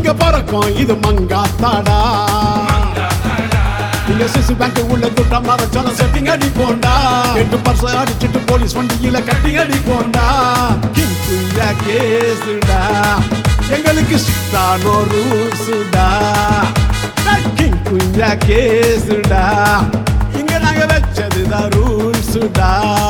இங்க பறக்கும் இது மங்காத்தாடா. இங்க சிசு பேங்க் உள்ள துட்டா மரச்சால செட்டிங் அடி போண்டா. 8 பர்சன் அடிச்சுட்டு போலீஸ் வண்டியில கட்டி அடி போண்டா. கிங் குஞ்சா கேசுடா எங்களுக்கு சித்தானோ ரூல்ஸுடா. கிங் குஞ்சா கேசுடா இங்க நாங்க வச்சதுதான் ரூல்ஸுடா.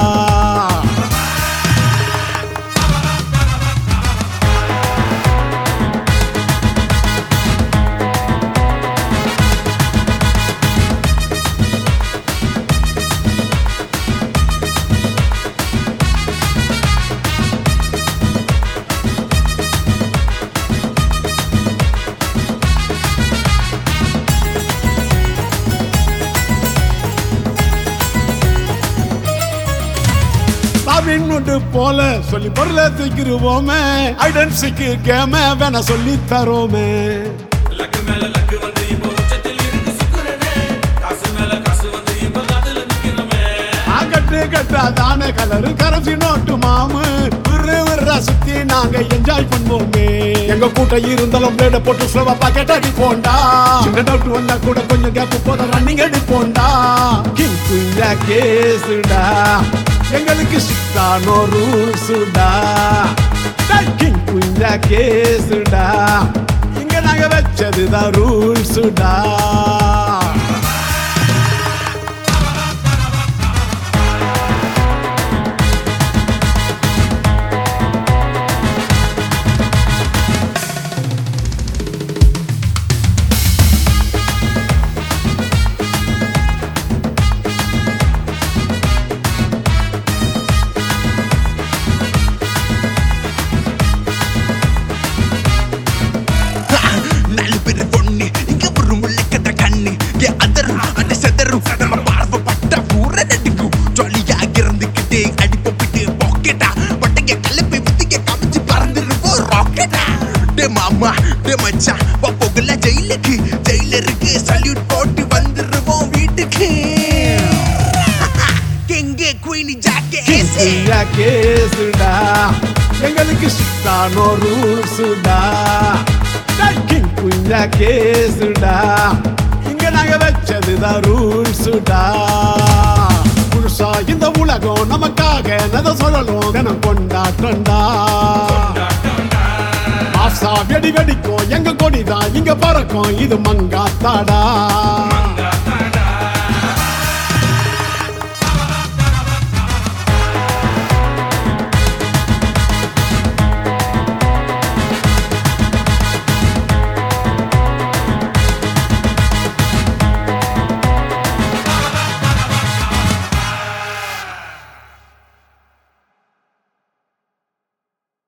போல சொல்லி பொருள தூக்கிடுவோமே. ஐடென்டிக்கு கேம வேணா சொல்லி தரோமே. கட்டு கட்டாதான கலரு கரசி நோட்டு மாமு சுத்தி நாங்க என்ஜாய் பண்ணுவோமே. எங்க கூட்டம் இருந்தாலும் பிளேட போட்டு ஸ்லோவா பாக்கெட் அடி போண்டா. சின்ன டவுட் வந்தா கூட கொஞ்சம் கேப் போத ரன்னிங் அடி போண்டா. கிங் குஞ்சா கேசுடா எங்களுக்கு சித்தானோ ரூல்ஸுடா. கிங் குஞ்சா கேசுடா இங்க நாங்க வச்சதுதான் ரூல்ஸுடா. மாமா டே மச்சான் போகல ஜெயிலுக்கு. ஜெயிலருக்கு சல்யூட் போட்டு வந்துருவோம் வீட்டுக்கு. கிங்கே குயினி கேசுடா எங்களுக்கு சித்தானோ ரூல்ஸுடா. கிங் குஞ்சா கேசுடா இங்க நாங்க வச்சதுதான் ரூல்ஸுடா. புதுசா இந்த உலகம் நமக்காக நத சொல்லணும் தினம் கொண்டாட்டண்டா. வெடி வெடிக்கும் எங்க கொடிதான் இங்க பறக்கும் இது மங்காத்தாடா.